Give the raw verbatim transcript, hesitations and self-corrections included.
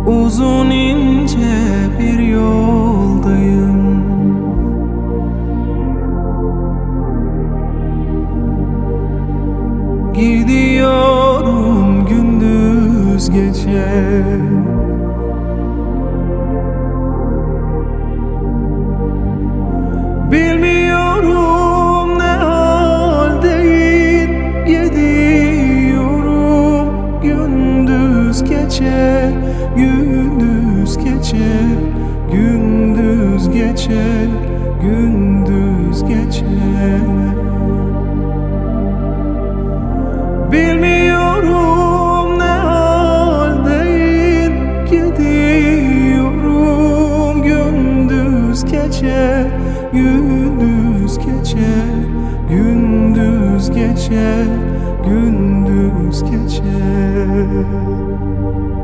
Uzun ince bir yoldayım. Gidiyorum gündüz gece. Bilmiyorum ne haldeyim. Gidiyorum gündüz gece. Gündüz gece, gündüz gece, gündüz gece. Bilmiyorum ne haldeyim. Gidiyorum gündüz gece, gündüz gece, gündüz gece, gündüz gece.